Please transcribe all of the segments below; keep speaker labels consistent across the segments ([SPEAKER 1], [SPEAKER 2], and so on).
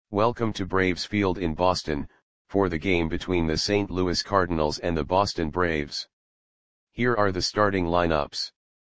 [SPEAKER 1] Welcome to Braves Field in Boston, for the game between the St. Louis Cardinals and the Boston Braves. Here are the starting lineups.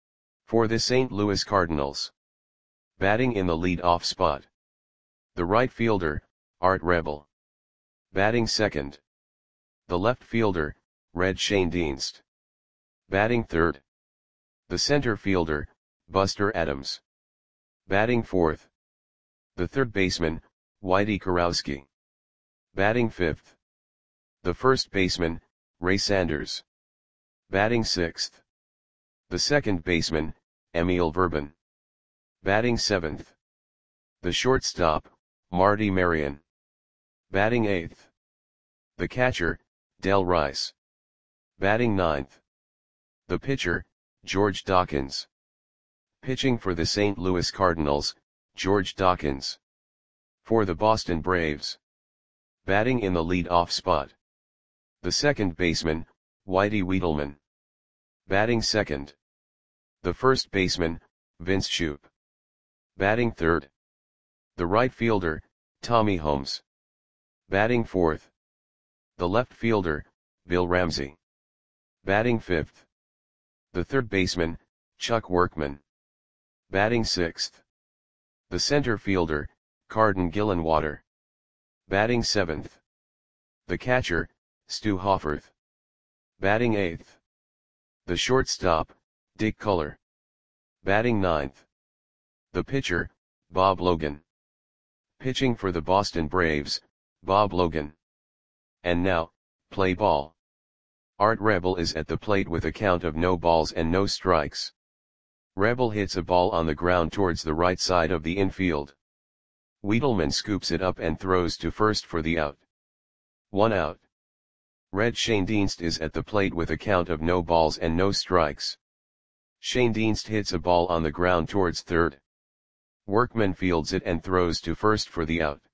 [SPEAKER 1] For the St. Louis Cardinals. Batting in the lead-off spot. The right fielder, Art Rebel. Batting second. The left fielder, Red Schoendienst. Batting third. The center fielder, Buster Adams. Batting fourth. The third baseman, Whitey Kurowski. Batting fifth. The first baseman, Ray Sanders. Batting sixth. The second baseman, Emil Verban. Batting seventh. The shortstop, Marty Marion. Batting eighth. The catcher, Del Rice. Batting ninth. The pitcher, George Dawkins. Pitching for the St. Louis Cardinals, George Dawkins. For the Boston Braves. Batting in the lead-off spot. The second baseman, Whitey Wiedelman. Batting second. The first baseman, Vince Shoop. Batting third. The right fielder, Tommy Holmes. Batting fourth. The left fielder, Bill Ramsey. Batting fifth. The third baseman, Chuck Workman. Batting sixth. The center fielder, Carden Gillenwater. Batting seventh. The catcher, Stu Hofferth. Batting eighth. The shortstop, Dick Culler. Batting ninth. The pitcher, Bob Logan. Pitching for the Boston Braves, Bob Logan. And now, play ball. Art Rebel is at the plate with a count of no balls and no strikes. Rebel hits a ball on the ground towards the right side of the infield. Wiedelman scoops it up and throws to first for the out. 1 out. Red Schoendienst is at the plate with a count of no balls and no strikes. Schoendienst hits a ball on the ground towards third. Workman fields it and throws to first for the out.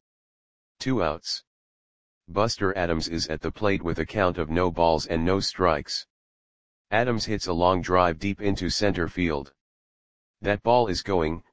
[SPEAKER 1] 2 outs. Buster Adams is at the plate with a count of no balls and no strikes. Adams hits a long drive deep into center field. That ball is gone.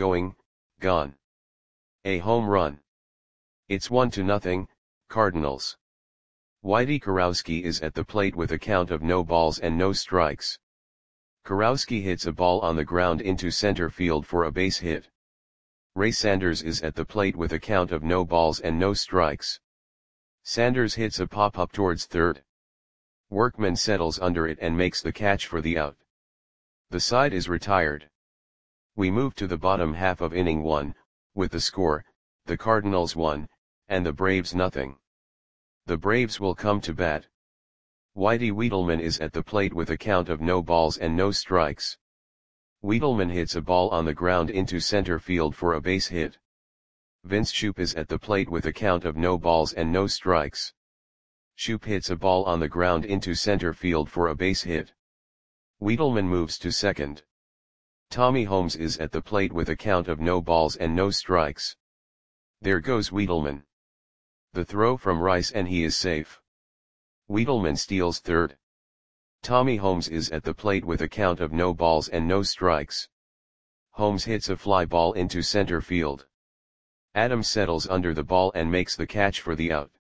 [SPEAKER 1] A home run. It's 1-0, Cardinals. Whitey Kurowski is at the plate with a count of no balls and no strikes. Kurowski hits a ball on the ground into center field for a base hit. Ray Sanders is at the plate with a count of no balls and no strikes. Sanders hits a pop-up towards third. Workman settles under it and makes the catch for the out. The side is retired. We move to the bottom half of inning 1, with the score, the Cardinals 1, and the Braves nothing. The Braves will come to bat. Whitey Wiedelman is at the plate with a count of no balls and no strikes. Wiedelman hits a ball on the ground into center field for a base hit. Vince Shoop is at the plate with a count of no balls and no strikes. Shoop hits a ball on the ground into center field for a base hit. Wiedelman moves to second. Tommy Holmes is at the plate with a count of no balls and no strikes. There goes Wiedelman. The throw from Rice and he is safe. Wiedelman steals third. Tommy Holmes is at the plate with a count of no balls and no strikes. Holmes hits a fly ball into center field. Adams settles under the ball and makes the catch for the out.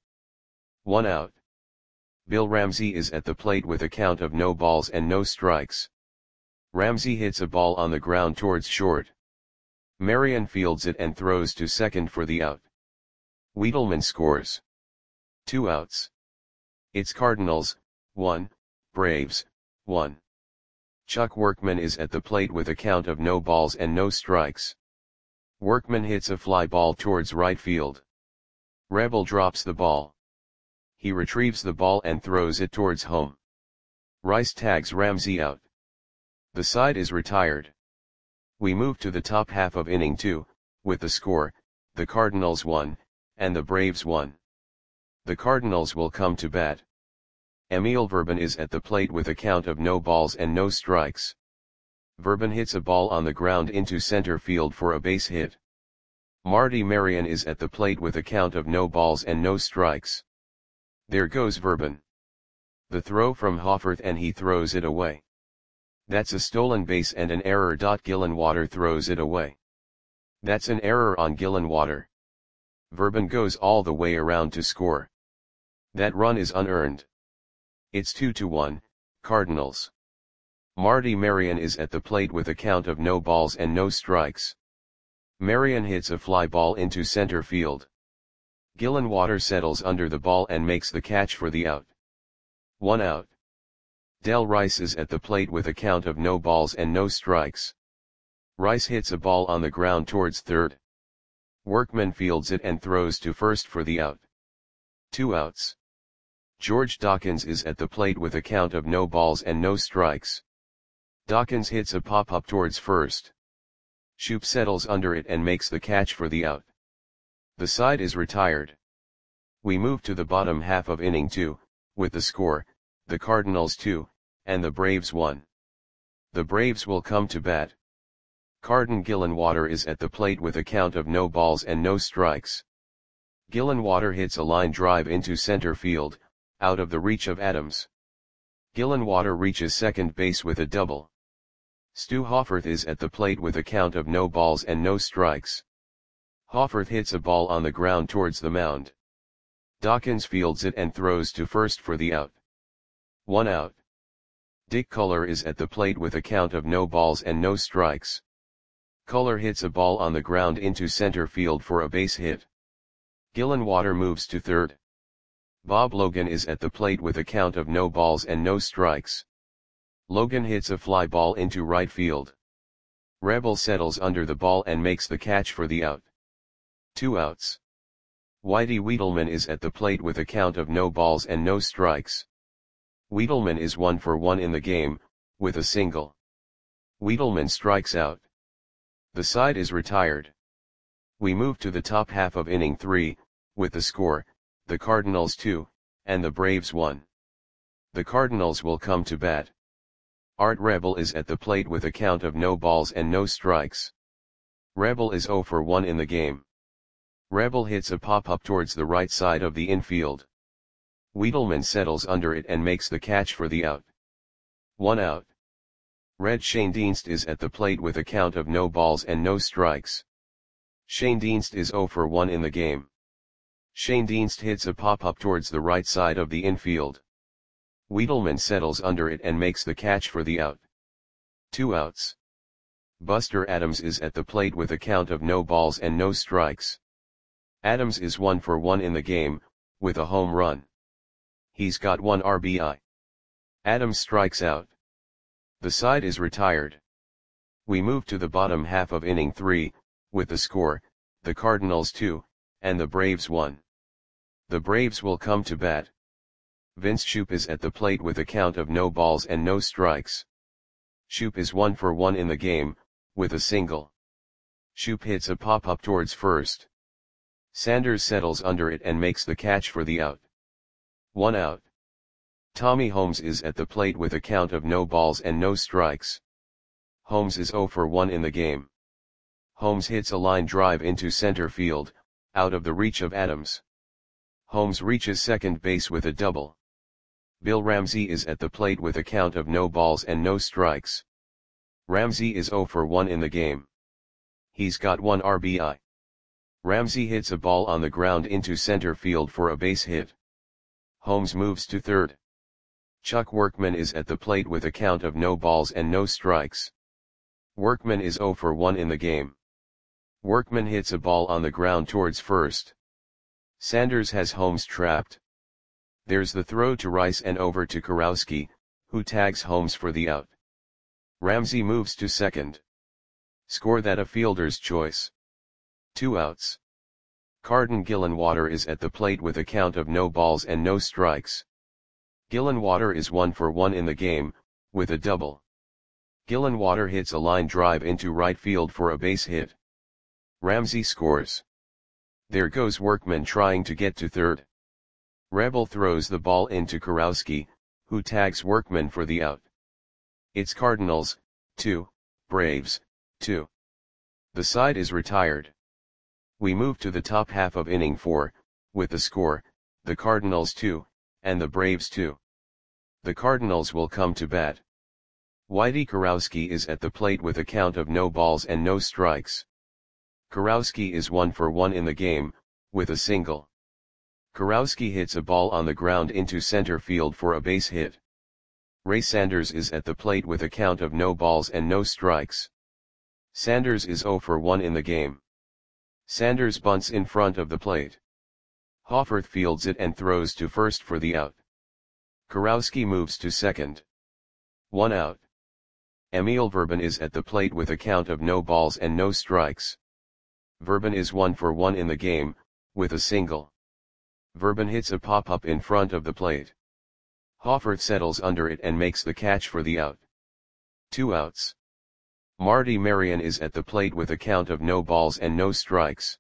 [SPEAKER 1] 1 out. Bill Ramsey is at the plate with a count of no balls and no strikes. Ramsey hits a ball on the ground towards short. Marion fields it and throws to second for the out. Wiedelman scores. 2 outs. It's Cardinals, 1, Braves, 1. Chuck Workman is at the plate with a count of no balls and no strikes. Workman hits a fly ball towards right field. Rebel drops the ball. He retrieves the ball and throws it towards home. Rice tags Ramsey out. The side is retired. We move to the top half of inning 2, with the score, the Cardinals 1, and the Braves 1. The Cardinals will come to bat. Emil Verban is at the plate with a count of no balls and no strikes. Verban hits a ball on the ground into center field for a base hit. Marty Marion is at the plate with a count of no balls and no strikes. There goes Verban. The throw from Hofferth and he throws it away. That's a stolen base and an error. Gillenwater throws it away. That's an error on Gillenwater. Verban goes all the way around to score. That run is unearned. It's 2-1, Cardinals. Marty Marion is at the plate with a count of no balls and no strikes. Marion hits a fly ball into center field. Gillenwater settles under the ball and makes the catch for the out. 1 out. Del Rice is at the plate with a count of no balls and no strikes. Rice hits a ball on the ground towards third. Workman fields it and throws to first for the out. 2 outs. George Dawkins is at the plate with a count of no balls and no strikes. Dawkins hits a pop-up towards first. Shoop settles under it and makes the catch for the out. The side is retired. We move to the bottom half of inning 2, with the score, the Cardinals 2, and the Braves 1. The Braves will come to bat. Carden Gillenwater is at the plate with a count of no balls and no strikes. Gillenwater hits a line drive into center field, out of the reach of Adams. Gillenwater reaches second base with a double. Stu Hofferth is at the plate with a count of no balls and no strikes. Hofferth hits a ball on the ground towards the mound. Dawkins fields it and throws to first for the out. 1 out. Dick Culler is at the plate with a count of no balls and no strikes. Culler hits a ball on the ground into center field for a base hit. Gillenwater moves to third. Bob Logan is at the plate with a count of no balls and no strikes. Logan hits a fly ball into right field. Rebel settles under the ball and makes the catch for the out. 2 outs. Whitey Wiedelman is at the plate with a count of no balls and no strikes. Wiedelman is 1 for 1 in the game, with a single. Wiedelman strikes out. The side is retired. We move to the top half of inning 3, with the score, the Cardinals 2, and the Braves 1. The Cardinals will come to bat. Art Rebel is at the plate with a count of no balls and no strikes. Rebel is 0 for 1 in the game. Rebel hits a pop-up towards the right side of the infield. Wiedelman settles under it and makes the catch for the out. 1 out. Red Schoendienst is at the plate with a count of no balls and no strikes. Schoendienst is 0 for 1 in the game. Schoendienst hits a pop-up towards the right side of the infield. Wiedelman settles under it and makes the catch for the out. 2 outs. Buster Adams is at the plate with a count of no balls and no strikes. Adams is 1 for 1 in the game, with a home run. He's got 1 RBI. Adams strikes out. The side is retired. We move to the bottom half of inning 3, with the score, the Cardinals 2, and the Braves 1. The Braves will come to bat. Vince Shoop is at the plate with a count of no balls and no strikes. Shoop is 1 for 1 in the game, with a single. Shoop hits a pop-up towards first. Sanders settles under it and makes the catch for the out. 1 out. Tommy Holmes is at the plate with a count of no balls and no strikes. Holmes is 0 for 1 in the game. Holmes hits a line drive into center field, out of the reach of Adams. Holmes reaches second base with a double. Bill Ramsey is at the plate with a count of no balls and no strikes. Ramsey is 0 for 1 in the game. He's got 1 RBI. Ramsey hits a ball on the ground into center field for a base hit. Holmes moves to third. Chuck Workman is at the plate with a count of no balls and no strikes. Workman is 0 for 1 in the game. Workman hits a ball on the ground towards first. Sanders has Holmes trapped. There's the throw to Rice and over to Kurowski, who tags Holmes for the out. Ramsey moves to second. Score that a fielder's choice. 2 outs. Carden Gillenwater is at the plate with a count of no balls and no strikes. Gillenwater is 1 for 1 in the game, with a double. Gillenwater hits a line drive into right field for a base hit. Ramsey scores. There goes Workman trying to get to third. Rebel throws the ball into Kurowski, who tags Workman for the out. It's Cardinals, 2, Braves, 2. The side is retired. We move to the top half of inning 4, with the score, the Cardinals 2, and the Braves 2. The Cardinals will come to bat. Whitey Kurowski is at the plate with a count of no balls and no strikes. Kurowski is 1 for 1 in the game, with a single. Kurowski hits a ball on the ground into center field for a base hit. Ray Sanders is at the plate with a count of no balls and no strikes. Sanders is 0 for 1 in the game. Sanders bunts in front of the plate. Hoffarth fields it and throws to first for the out. Kurowski moves to second. 1 out. Emil Verban is at the plate with a count of no balls and no strikes. Verban is 1 for 1 in the game, with a single. Verban hits a pop-up in front of the plate. Hoffarth settles under it and makes the catch for the out. 2 outs. Marty Marion is at the plate with a count of no balls and no strikes.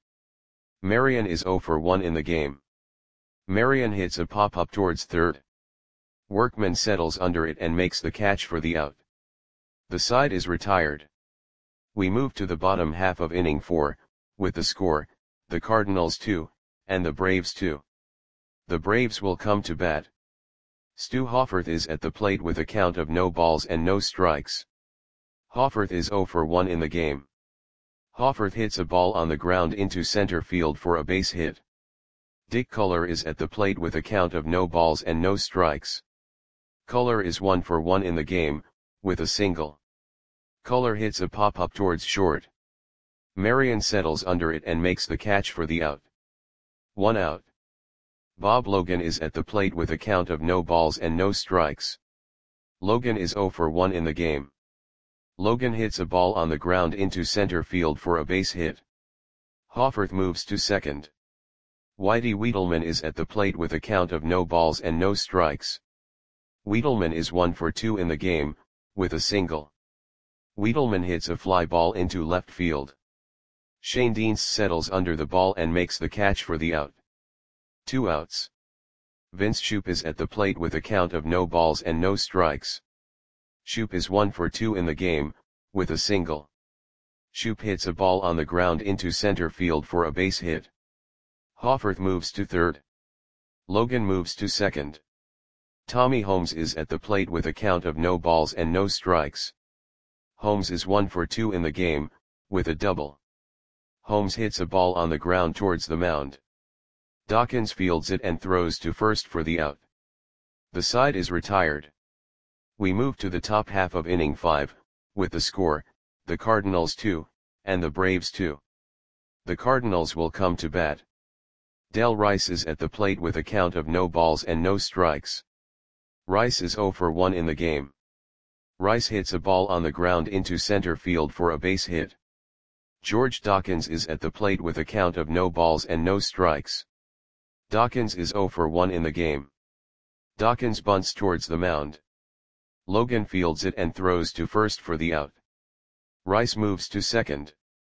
[SPEAKER 1] Marion is 0 for 1 in the game. Marion hits a pop-up towards third. Workman settles under it and makes the catch for the out. The side is retired. We move to the bottom half of inning 4, with the score, the Cardinals 2, and the Braves 2. The Braves will come to bat. Stu Hoffarth is at the plate with a count of no balls and no strikes. Hoffarth is 0 for 1 in the game. Hoffarth hits a ball on the ground into center field for a base hit. Dick Culler is at the plate with a count of no balls and no strikes. Culler is 1 for 1 in the game, with a single. Culler hits a pop-up towards short. Marion settles under it and makes the catch for the out. 1 out. Bob Logan is at the plate with a count of no balls and no strikes. Logan is 0 for 1 in the game. Logan hits a ball on the ground into center field for a base hit. Hoffarth moves to second. Whitey Wiedelman is at the plate with a count of no balls and no strikes. Wiedelman is 1 for 2 in the game, with a single. Wiedelman hits a fly ball into left field. Shane Dienst settles under the ball and makes the catch for the out. 2 outs. Vince Shoop is at the plate with a count of no balls and no strikes. Shoop is 1 for 2 in the game, with a single. Shoop hits a ball on the ground into center field for a base hit. Hoffarth moves to third. Logan moves to second. Tommy Holmes is at the plate with a count of no balls and no strikes. Holmes is 1 for 2 in the game, with a double. Holmes hits a ball on the ground towards the mound. Dawkins fields it and throws to first for the out. The side is retired. We move to the top half of inning 5, with the score, the Cardinals 2, and the Braves 2. The Cardinals will come to bat. Del Rice is at the plate with a count of no balls and no strikes. Rice is 0 for 1 in the game. Rice hits a ball on the ground into center field for a base hit. George Dawkins is at the plate with a count of no balls and no strikes. Dawkins is 0 for 1 in the game. Dawkins bunts towards the mound. Logan fields it and throws to first for the out. Rice moves to second.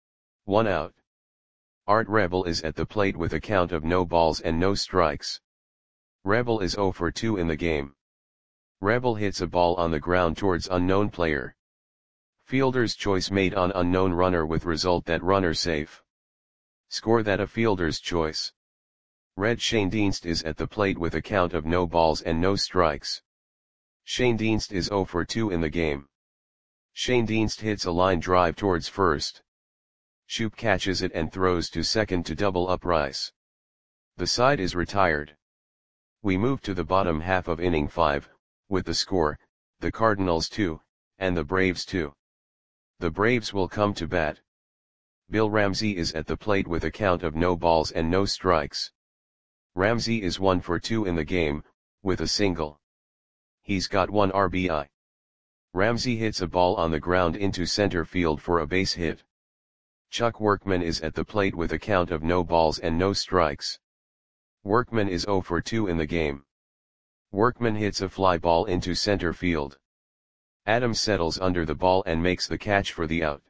[SPEAKER 1] 1 out. Art Rebel is at the plate with a count of no balls and no strikes. Rebel is 0 for 2 in the game. Rebel hits a ball on the ground towards unknown player. Fielder's choice made on unknown runner with result that runner safe. Score that a fielder's choice. Red Shane Dienst is at the plate with a count of no balls and no strikes. Shane Dienst is 0 for 2 in the game. Shane Dienst hits a line drive towards first. Shoop catches it and throws to second to double up Rice. The side is retired. We move to the bottom half of inning 5, with the score, the Cardinals 2, and the Braves 2. The Braves will come to bat. Bill Ramsey is at the plate with a count of no balls and no strikes. Ramsey is 1 for 2 in the game, with a single. He's got 1 RBI. Ramsey hits a ball on the ground into center field for a base hit. Chuck Workman is at the plate with a count of no balls and no strikes. Workman is 0 for 2 in the game. Workman hits a fly ball into center field. Adams settles under the ball and makes the catch for the out.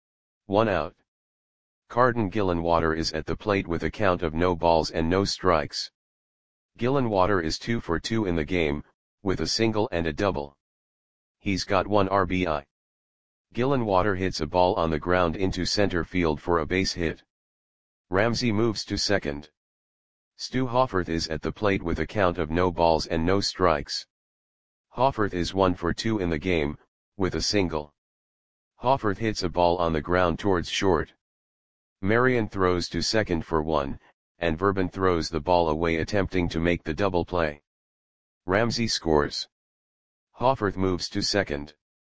[SPEAKER 1] 1 out. Carden Gillenwater is at the plate with a count of no balls and no strikes. Gillenwater is 2 for 2 in the game, with a single and a double. He's got 1 RBI. Gillenwater hits a ball on the ground into center field for a base hit. Ramsey moves to second. Stu Hoffarth is at the plate with a count of no balls and no strikes. Hoffarth is 1 for 2 in the game, with a single. Hoffarth hits a ball on the ground towards short. Marion throws to second for 1, and Verben throws the ball away attempting to make the double play. Ramsey scores. Hofferth moves to second.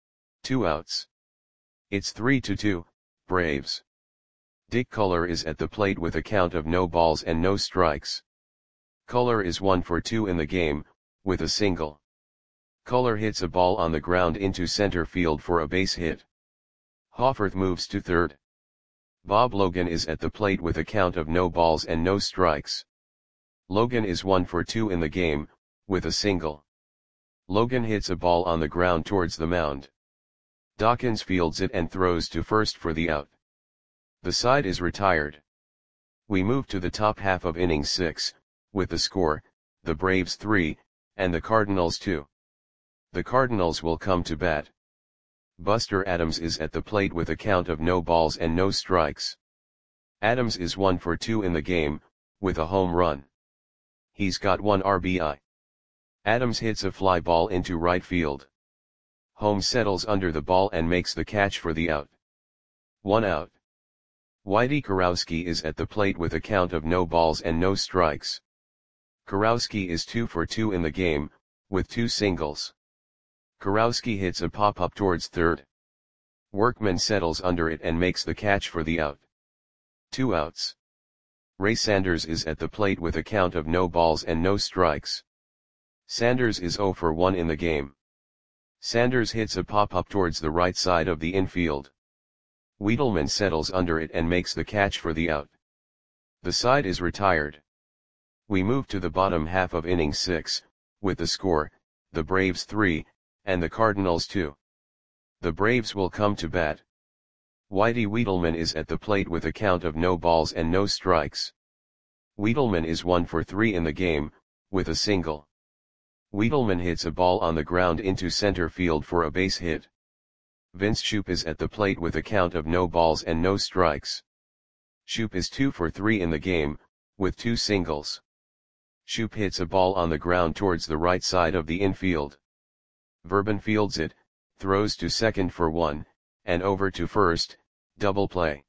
[SPEAKER 1] 2 outs. It's 3-2, Braves. Dick Culler is at the plate with a count of no balls and no strikes. Culler is 1 for 2 in the game, with a single. Culler hits a ball on the ground into center field for a base hit. Hofferth moves to third. Bob Logan is at the plate with a count of no balls and no strikes. Logan is 1 for 2 in the game, with a single. Logan hits a ball on the ground towards the mound. Dawkins fields it and throws to first for the out. The side is retired. We move to the top half of inning 6, with the score, the Braves 3, and the Cardinals 2. The Cardinals will come to bat. Buster Adams is at the plate with a count of no balls and no strikes. Adams is 1 for 2 in the game, with a home run. He's got 1 RBI. Adams hits a fly ball into right field. Holmes settles under the ball and makes the catch for the out. 1 out. Whitey Kurowski is at the plate with a count of no balls and no strikes. Kurowski is 2 for 2 in the game, with 2 singles. Kurowski hits a pop-up towards third. Workman settles under it and makes the catch for the out. 2 outs. Ray Sanders is at the plate with a count of no balls and no strikes. Sanders is 0 for 1 in the game. Sanders hits a pop-up towards the right side of the infield. Wiedelman settles under it and makes the catch for the out. The side is retired. We move to the bottom half of inning 6, with the score, the Braves 3, and the Cardinals 2. The Braves will come to bat. Whitey Wiedelman is at the plate with a count of no balls and no strikes. Wiedelman is 1 for 3 in the game, with a single. Wiedelman hits a ball on the ground into center field for a base hit. Vince Shoop is at the plate with a count of no balls and no strikes. Shoop is 2 for 3 in the game, with 2 singles. Shoop hits a ball on the ground towards the right side of the infield. Verben fields it, throws to second for 1, and over to first, double play.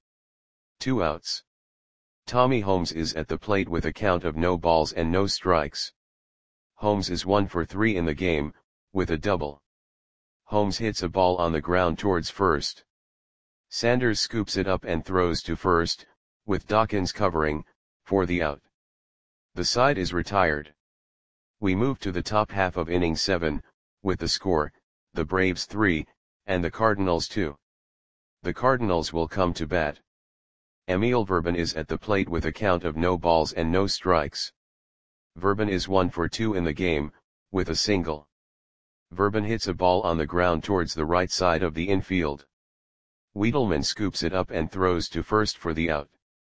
[SPEAKER 1] 2 outs. Tommy Holmes is at the plate with a count of no balls and no strikes. Holmes is 1 for 3 in the game, with a double. Holmes hits a ball on the ground towards first. Sanders scoops it up and throws to first, with Dawkins covering, for the out. The side is retired. We move to the top half of inning 7, with the score, the Braves 3, and the Cardinals 2. The Cardinals will come to bat. Emil Verben is at the plate with a count of no balls and no strikes. Verben is 1 for 2 in the game, with a single. Verben hits a ball on the ground towards the right side of the infield. Wiedelman scoops it up and throws to first for the out.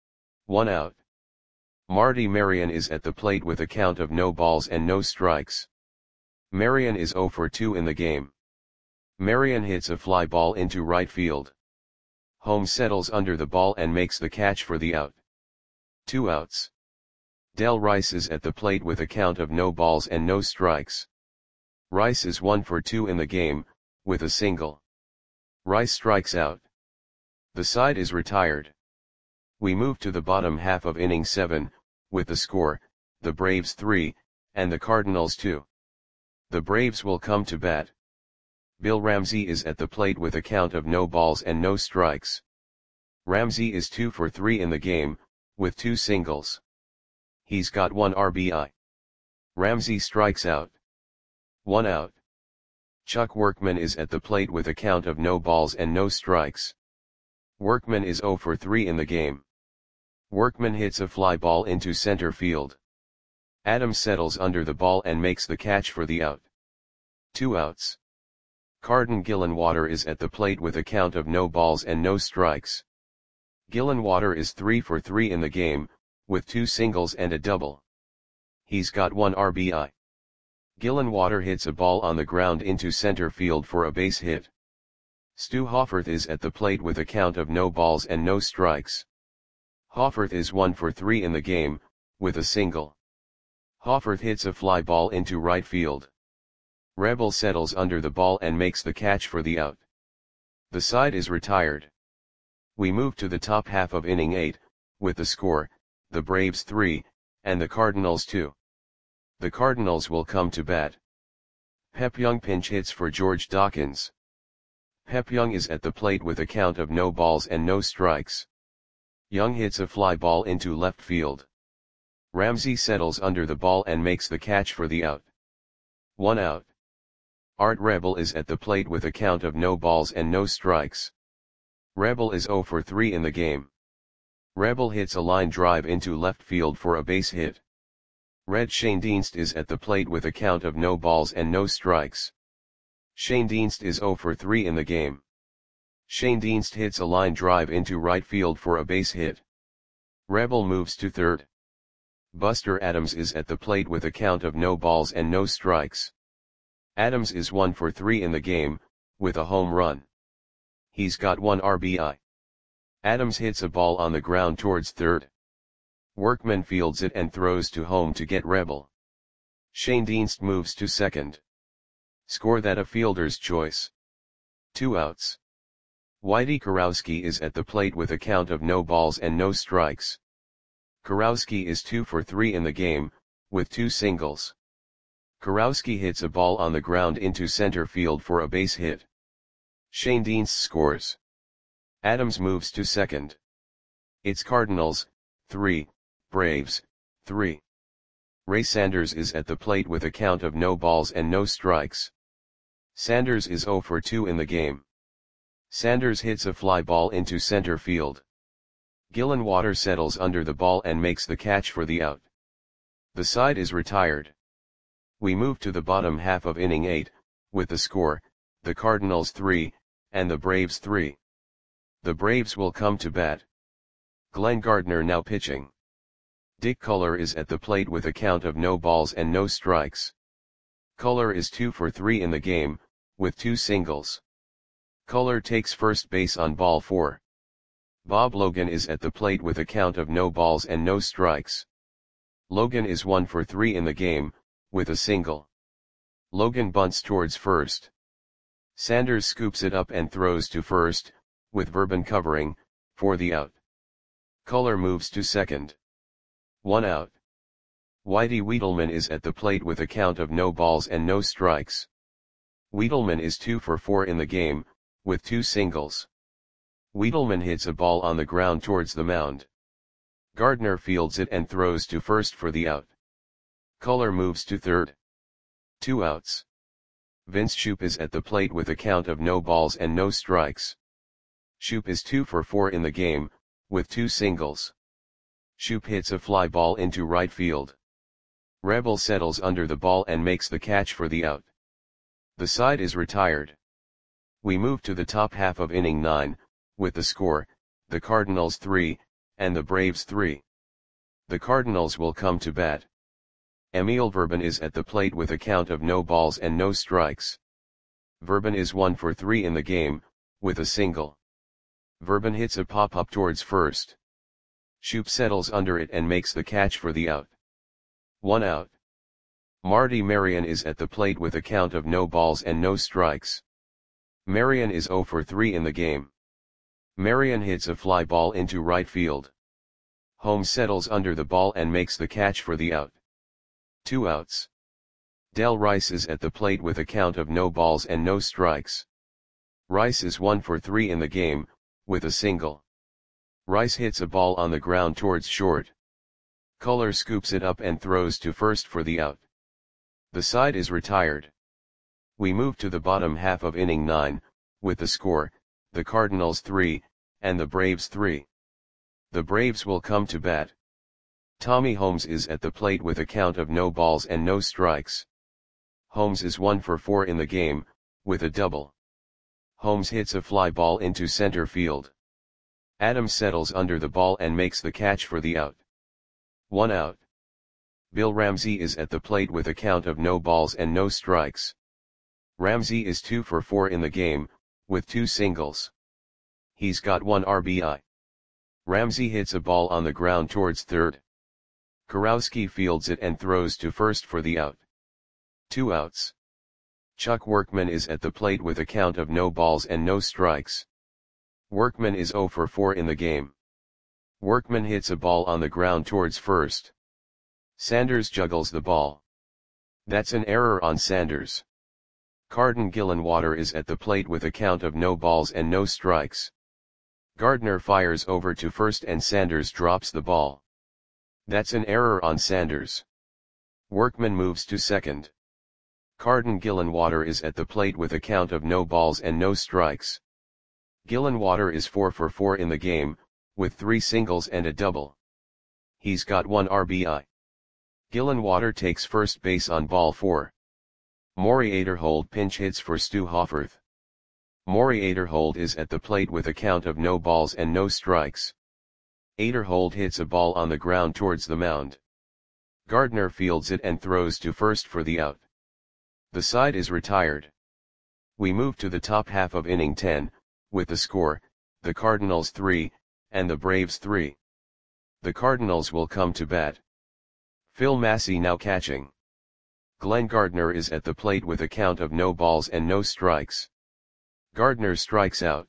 [SPEAKER 1] 1 out. Marty Marion is at the plate with a count of no balls and no strikes. Marion is 0 for 2 in the game. Marion hits a fly ball into right field. Holmes settles under the ball and makes the catch for the out. 2 outs. Del Rice is at the plate with a count of no balls and no strikes. Rice is 1 for 2 in the game, with a single. Rice strikes out. The side is retired. We move to the bottom half of inning 7, with the score, the Braves 3, and the Cardinals 2. The Braves will come to bat. Bill Ramsey is at the plate with a count of no balls and no strikes. Ramsey is 2 for 3 in the game, with 2 singles. He's got 1 RBI. Ramsey strikes out. 1 out. Chuck Workman is at the plate with a count of no balls and no strikes. Workman is 0 for 3 in the game. Workman hits a fly ball into center field. Adams settles under the ball and makes the catch for the out. 2 outs. Carden Gillenwater is at the plate with a count of no balls and no strikes. Gillenwater is 3 for 3 in the game, with 2 singles and a double. He's got 1 RBI. Gillenwater hits a ball on the ground into center field for a base hit. Stu Hofferth is at the plate with a count of no balls and no strikes. Hofferth is 1 for 3 in the game, with a single. Hofferth hits a fly ball into right field. Rebel settles under the ball and makes the catch for the out. The side is retired. We move to the top half of inning 8, with the score, the Braves 3, and the Cardinals 2. The Cardinals will come to bat. Pep Young pinch hits for George Dawkins. Pep Young is at the plate with a count of no balls and no strikes. Young hits a fly ball into left field. Ramsey settles under the ball and makes the catch for the out. 1 out. Art Rebel is at the plate with a count of no balls and no strikes. Rebel is 0 for 3 in the game. Rebel hits a line drive into left field for a base hit. Red Schoendienst is at the plate with a count of no balls and no strikes. Schoendienst is 0 for 3 in the game. Schoendienst hits a line drive into right field for a base hit. Rebel moves to third. Buster Adams is at the plate with a count of no balls and no strikes. Adams is 1 for 3 in the game, with a home run. He's got 1 RBI. Adams hits a ball on the ground towards third. Workman fields it and throws to home to get Rebel. Schoendienst moves to second. Score that a fielder's choice. 2 outs. Whitey Kurowski is at the plate with a count of no balls and no strikes. Kurowski is 2 for 3 in the game, with 2 singles. Kurowski hits a ball on the ground into center field for a base hit. Schoendienst scores. Adams moves to second. It's Cardinals, 3, Braves, 3. Ray Sanders is at the plate with a count of no balls and no strikes. Sanders is 0 for 2 in the game. Sanders hits a fly ball into center field. Gillenwater settles under the ball and makes the catch for the out. The side is retired. We move to the bottom half of inning 8, with the score, the Cardinals 3, and the Braves 3. The Braves will come to bat. Glenn Gardner now pitching. Dick Culler is at the plate with a count of no balls and no strikes. Culler is 2 for 3 in the game, with 2 singles. Culler takes first base on ball 4. Bob Logan is at the plate with a count of no balls and no strikes. Logan is 1 for 3 in the game, with a single. Logan bunts towards first. Sanders scoops it up and throws to first, with Verban covering, for the out. Culler moves to second. 1 out. Whitey Wiedelman is at the plate with a count of no balls and no strikes. Wiedelman is 2 for 4 in the game, with 2 singles. Wiedelman hits a ball on the ground towards the mound. Gardner fields it and throws to first for the out. Culler moves to third. 2 outs. Vince Shoop is at the plate with a count of no balls and no strikes. Shoop is 2 for 4 in the game, with 2 singles. Shoop hits a fly ball into right field. Rebel settles under the ball and makes the catch for the out. The side is retired. We move to the top half of inning 9, with the score, the Cardinals 3, and the Braves 3. The Cardinals will come to bat. Emil Verban is at the plate with a count of no balls and no strikes. Verban is 1 for 3 in the game, with a single. Verban hits a pop-up towards first. Shoop settles under it and makes the catch for the out. 1 out. Marty Marion is at the plate with a count of no balls and no strikes. Marion is 0 for 3 in the game. Marion hits a fly ball into right field. Holmes settles under the ball and makes the catch for the out. 2 outs. Del Rice is at the plate with a count of no balls and no strikes. Rice is 1 for 3 in the game, with a single. Rice hits a ball on the ground towards short. Culler scoops it up and throws to first for the out. The side is retired. We move to the bottom half of inning 9, with the score, the Cardinals 3, and the Braves 3. The Braves will come to bat. Tommy Holmes is at the plate with a count of no balls and no strikes. Holmes is 1 for 4 in the game, with a double. Holmes hits a fly ball into center field. Adams settles under the ball and makes the catch for the out. 1 out. Bill Ramsey is at the plate with a count of no balls and no strikes. Ramsey is 2 for 4 in the game, with 2 singles. He's got 1 RBI. Ramsey hits a ball on the ground towards third. Kurowski fields it and throws to first for the out. 2 outs. Chuck Workman is at the plate with a count of no balls and no strikes. Workman is 0 for 4 in the game. Workman hits a ball on the ground towards first. Sanders juggles the ball. That's an error on Sanders. Carden Gillenwater is at the plate with a count of no balls and no strikes. Gardner fires over to first and Sanders drops the ball. That's an error on Sanders. Workman moves to second. Carden Gillenwater is at the plate with a count of no balls and no strikes. Gillenwater is 4 for 4 in the game, with 3 singles and a double. He's got 1 RBI. Gillenwater takes first base on ball 4. Maury Aderhold pinch hits for Stu Hofferth. Maury Aderhold is at the plate with a count of no balls and no strikes. Aderhold hits a ball on the ground towards the mound. Gardner fields it and throws to first for the out. The side is retired. We move to the top half of inning 10, with the score, the Cardinals 3, and the Braves 3. The Cardinals will come to bat. Phil Massey now catching. Glenn Gardner is at the plate with a count of no balls and no strikes. Gardner strikes out.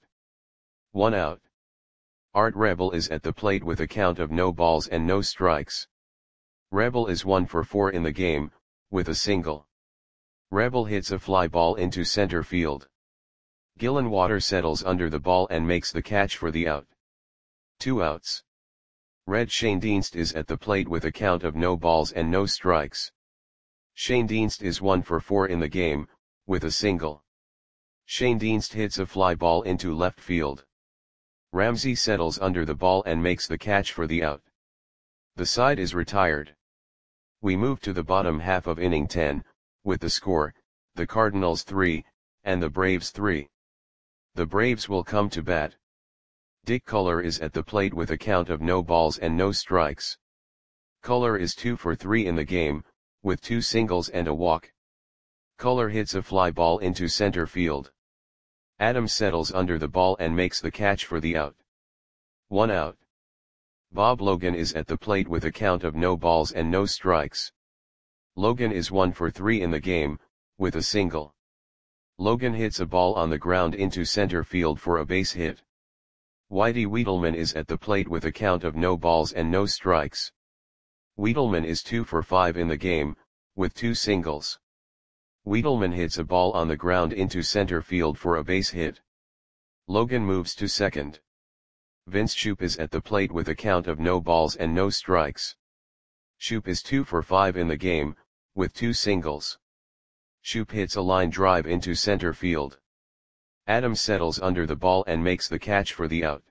[SPEAKER 1] 1 out. Art Rebel is at the plate with a count of no balls and no strikes. Rebel is 1 for 4 in the game, with a single. Rebel hits a fly ball into center field. Gillenwater settles under the ball and makes the catch for the out. 2 outs. Red Schoendienst is at the plate with a count of no balls and no strikes. Schoendienst is 1 for 4 in the game, with a single. Schoendienst hits a fly ball into left field. Ramsey settles under the ball and makes the catch for the out. The side is retired. We move to the bottom half of inning 10, with the score, the Cardinals 3, and the Braves 3. The Braves will come to bat. Dick Culler is at the plate with a count of no balls and no strikes. Culler is 2 for 3 in the game, with 2 singles and a walk. Culler hits a fly ball into center field. Adams settles under the ball and makes the catch for the out. 1 out. Bob Logan is at the plate with a count of no balls and no strikes. Logan is 1 for 3 in the game, with a single. Logan hits a ball on the ground into center field for a base hit. Whitey Wiedelman is at the plate with a count of no balls and no strikes. Wiedelman is 2 for 5 in the game, with 2 singles. Wiedelman hits a ball on the ground into center field for a base hit. Logan moves to second. Vince Shoop is at the plate with a count of no balls and no strikes. Shoop is 2 for 5 in the game, with 2 singles. Shoop hits a line drive into center field. Adams settles under the ball and makes the catch for the out.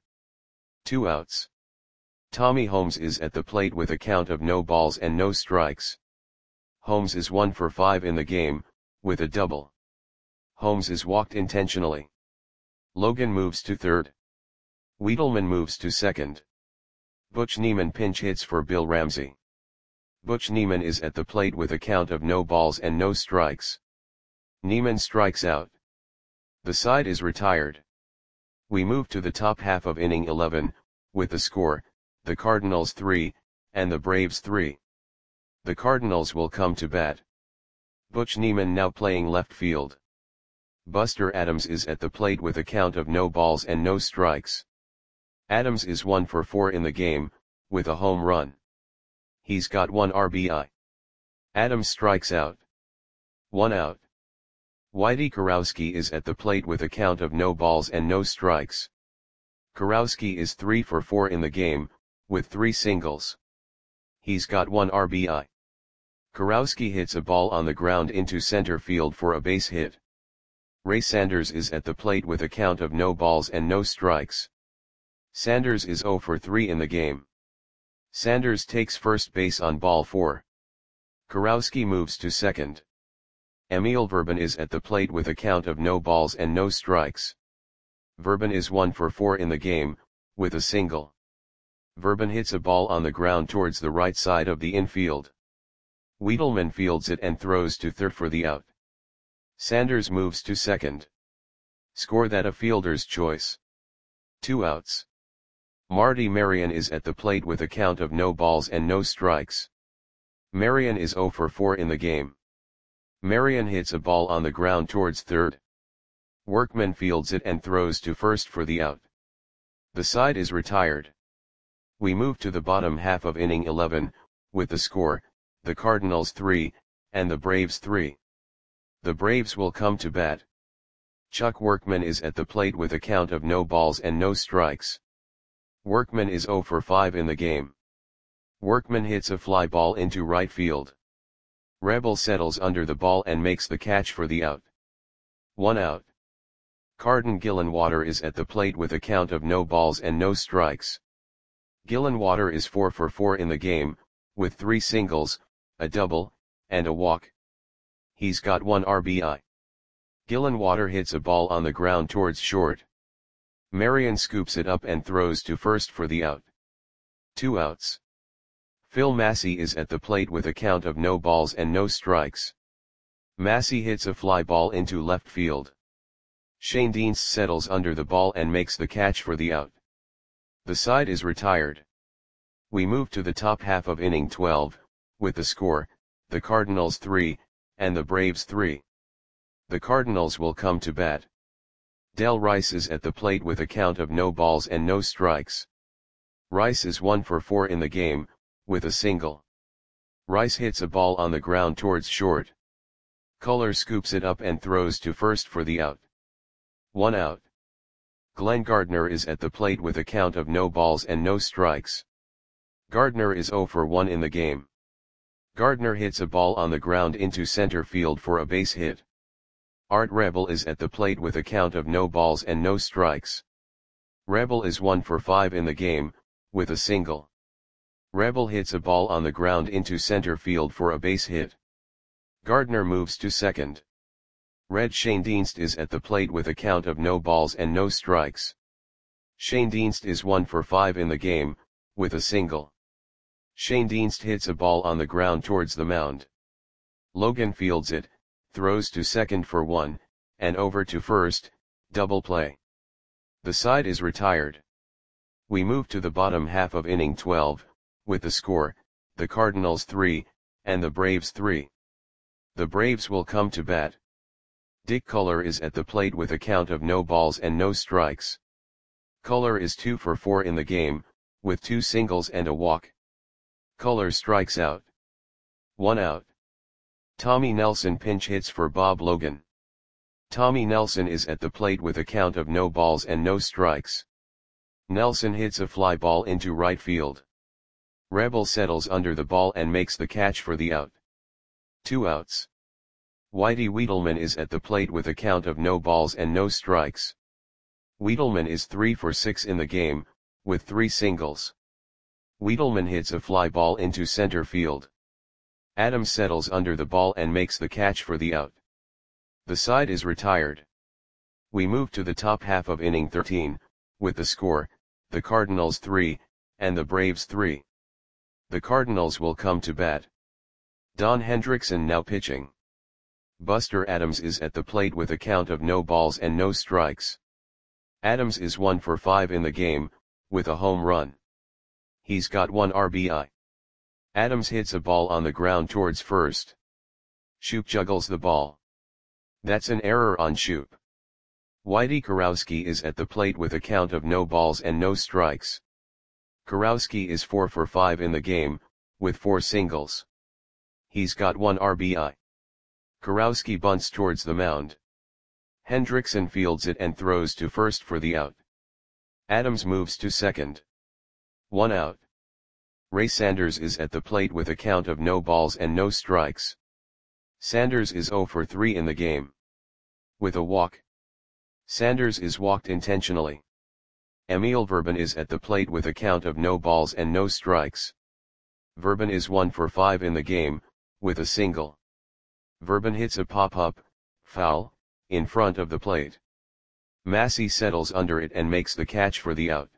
[SPEAKER 1] 2 outs. Tommy Holmes is at the plate with a count of no balls and no strikes. Holmes is 1 for 5 in the game, with a double. Holmes is walked intentionally. Logan moves to third. Wiedelman moves to second. Butch Neiman pinch hits for Bill Ramsey. Butch Neiman is at the plate with a count of no balls and no strikes. Neiman strikes out. The side is retired. We move to the top half of inning 11, with the score, the Cardinals 3, and the Braves 3. The Cardinals will come to bat. Butch Neiman now playing left field. Buster Adams is at the plate with a count of no balls and no strikes. Adams is 1 for 4 in the game, with a home run. He's got 1 RBI. Adams strikes out. 1 out. Whitey Kurowski is at the plate with a count of no balls and no strikes. Kurowski is 3 for 4 in the game, with 3 singles. He's got 1 RBI. Kurowski hits a ball on the ground into center field for a base hit. Ray Sanders is at the plate with a count of no balls and no strikes. Sanders is 0 for 3 in the game. Sanders takes first base on ball 4. Kurowski moves to second. Emil Verban is at the plate with a count of no balls and no strikes. Verban is 1 for 4 in the game, with a single. Verban hits a ball on the ground towards the right side of the infield. Wiedelman fields it and throws to third for the out. Sanders moves to second. Score that a fielder's choice. 2 outs. Marty Marion is at the plate with a count of no balls and no strikes. Marion is 0 for 4 in the game. Marion hits a ball on the ground towards third. Workman fields it and throws to first for the out. The side is retired. We move to the bottom half of inning 11, with the score, the Cardinals 3, and the Braves 3. The Braves will come to bat. Chuck Workman is at the plate with a count of no balls and no strikes. Workman is 0 for 5 in the game. Workman hits a fly ball into right field. Rebel settles under the ball and makes the catch for the out. 1 out. Carden Gillenwater is at the plate with a count of no balls and no strikes. Gillenwater is 4 for 4 in the game, with 3 singles, a double, and a walk. He's got 1 RBI. Gillenwater hits a ball on the ground towards short. Marion scoops it up and throws to first for the out. 2 outs. Phil Massey is at the plate with a count of no balls and no strikes. Massey hits a fly ball into left field. Shane Dienst settles under the ball and makes the catch for the out. The side is retired. We move to the top half of inning 12, with the score, the Cardinals 3, and the Braves 3. The Cardinals will come to bat. Del Rice is at the plate with a count of no balls and no strikes. Rice is 1 for 4 in the game, with a single. Rice hits a ball on the ground towards short. Culler scoops it up and throws to first for the out. 1 out. Glenn Gardner is at the plate with a count of no balls and no strikes. Gardner is 0 for 1 in the game. Gardner hits a ball on the ground into center field for a base hit. Art Rebel is at the plate with a count of no balls and no strikes. Rebel is 1 for 5 in the game, with a single. Rebel hits a ball on the ground into center field for a base hit. Gardner moves to second. Red Shane Dienst is at the plate with a count of no balls and no strikes. Shane Dienst is 1 for 5 in the game, with a single. Shane Dienst hits a ball on the ground towards the mound. Logan fields it, throws to second for 1, and over to first, double play. The side is retired. We move to the bottom half of inning 12, with the score, the Cardinals 3, and the Braves 3. The Braves will come to bat. Dick Culler is at the plate with a count of no balls and no strikes. Culler is 2 for 4 in the game, with 2 singles and a walk. Culler strikes out. 1 out. Tommy Nelson pinch hits for Bob Logan. Tommy Nelson is at the plate with a count of no balls and no strikes. Nelson hits a fly ball into right field. Rebel settles under the ball and makes the catch for the out. 2 outs. Whitey Wiedelman is at the plate with a count of no balls and no strikes. Wiedelman is 3 for 6 in the game, with 3 singles. Wiedelman hits a fly ball into center field. Adams settles under the ball and makes the catch for the out. The side is retired. We move to the top half of inning 13, with the score, the Cardinals 3, and the Braves 3. The Cardinals will come to bat. Don Hendrickson now pitching. Buster Adams is at the plate with a count of no balls and no strikes. Adams is 1 for 5 in the game, with a home run. He's got 1 RBI. Adams hits a ball on the ground towards first. Shoop juggles the ball. That's an error on Shoop. Whitey Kurowski is at the plate with a count of no balls and no strikes. Kurowski is 4 for 5 in the game, with 4 singles. He's got 1 RBI. Kurowski bunts towards the mound. Hendrickson fields it and throws to first for the out. Adams moves to second. 1 out. Ray Sanders is at the plate with a count of no balls and no strikes. Sanders is 0 for 3 in the game. With a walk. Sanders is walked intentionally. Emil Verban is at the plate with a count of no balls and no strikes. Verban is 1 for 5 in the game, with a single. Verban hits a pop-up, foul, in front of the plate. Massey settles under it and makes the catch for the out.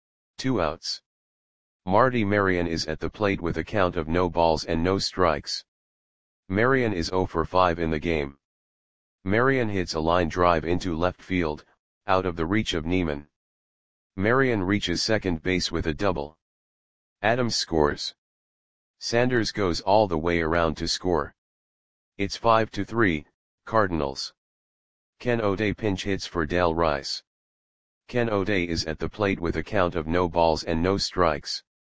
[SPEAKER 1] 2 outs. Marty Marion is at the plate with a count of no balls and no strikes. Marion is 0 for 5 in the game. Marion hits a line drive into left field, out of the reach of Neiman. Marion reaches second base with a double. Adams scores. Sanders goes all the way around to score. It's 5-3, Cardinals. Ken O'Day pinch hits for Del Rice. Ken O'Day is at the plate with a count of no balls and no strikes.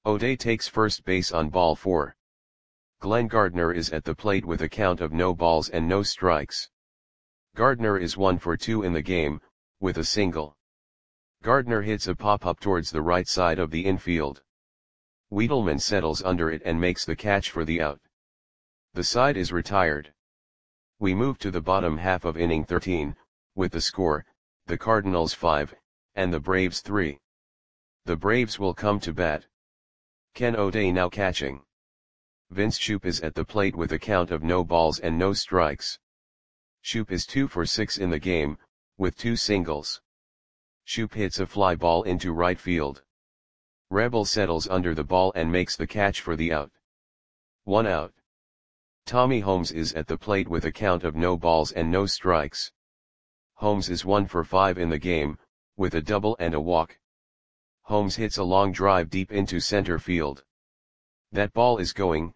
[SPEAKER 1] O'Day takes first base on ball 4. Glenn Gardner is at the plate with a count of no balls and no strikes. Gardner is 1 for 2 in the game, with a single. Gardner hits a pop-up towards the right side of the infield. Wiedelman settles under it and makes the catch for the out. The side is retired. We move to the bottom half of inning 13, with the score, the Cardinals 5, and the Braves 3. The Braves will come to bat. Ken O'Day now catching. Vince Shoop is at the plate with a count of no balls and no strikes. Shoop is 2 for 6 in the game, with 2 singles. Shoop hits a fly ball into right field. Rebel settles under the ball and makes the catch for the out. 1 out. Tommy Holmes is at the plate with a count of no balls and no strikes. Holmes is 1 for 5 in the game, with a double and a walk. Holmes hits a long drive deep into center field. That ball is going,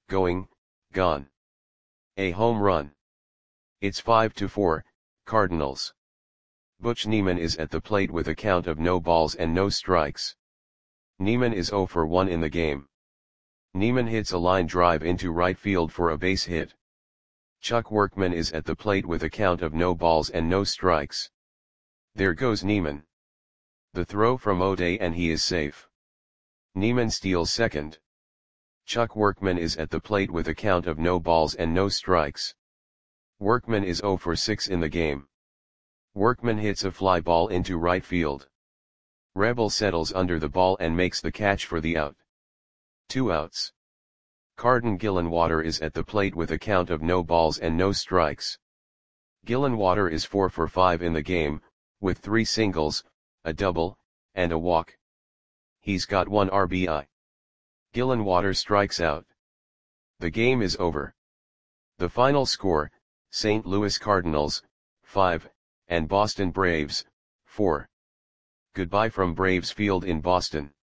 [SPEAKER 1] gone. A home run. It's 5-4, Cardinals. Butch Neiman is at the plate with a count of no balls and no strikes. Neiman is 0 for 1 in the game. Neiman hits a line drive into right field for a base hit. Chuck Workman is at the plate with a count of no balls and no strikes. There goes Neiman. The throw from O'Day and he is safe. Neiman steals second. Chuck Workman is at the plate with a count of no balls and no strikes. Workman is 0 for 6 in the game. Workman hits a fly ball into right field. Rebel settles under the ball and makes the catch for the out. 2 outs. Carden Gillenwater is at the plate with a count of no balls and no strikes. Gillenwater is 4 for 5 in the game, with 3 singles, a double, and a walk. He's got 1 RBI. Gillenwater strikes out. The game is over. The final score, St. Louis Cardinals, 5, and Boston Braves, 4. Goodbye from Braves Field in Boston.